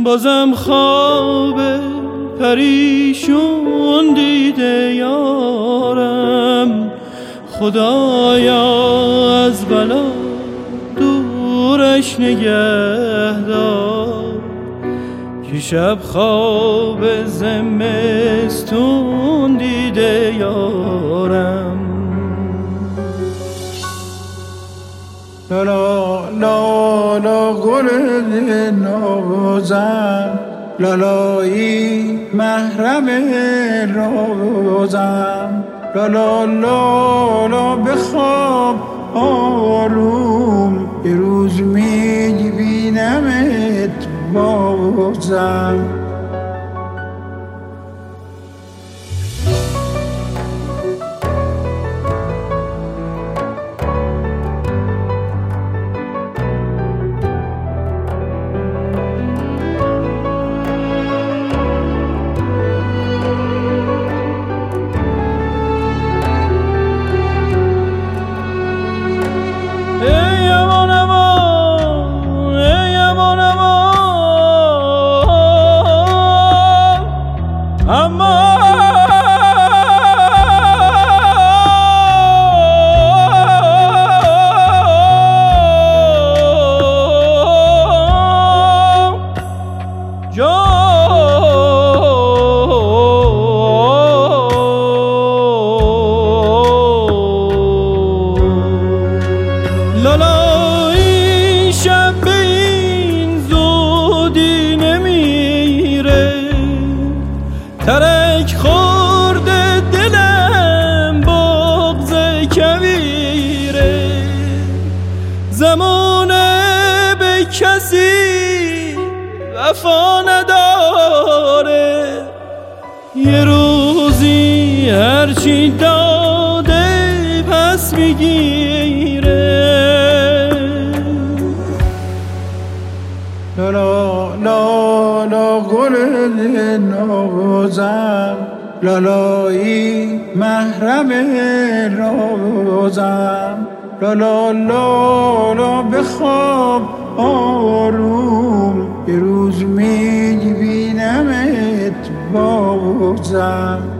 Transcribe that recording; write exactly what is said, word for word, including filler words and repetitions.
بازم خواب پریشون دیده یارم. خدایا از بلا دورش نگهدار، که شب خواب زمستون دیده یارم. لالا لالا گل نازم، لالایی محرم رازم. لالا لالا بخواب آروم، یه روز میبینمت بازم. لالا این شب به این زودی نمیره، ترک خورده دلم بغض کویره. زمانه به کسی وفا نداره، یه روزی هرچی داده پس میگیره. لالا لالا گل نازم، لالایی محرم رازم. لالا لالا بخواب آروم، یه روز میبینمت بازم.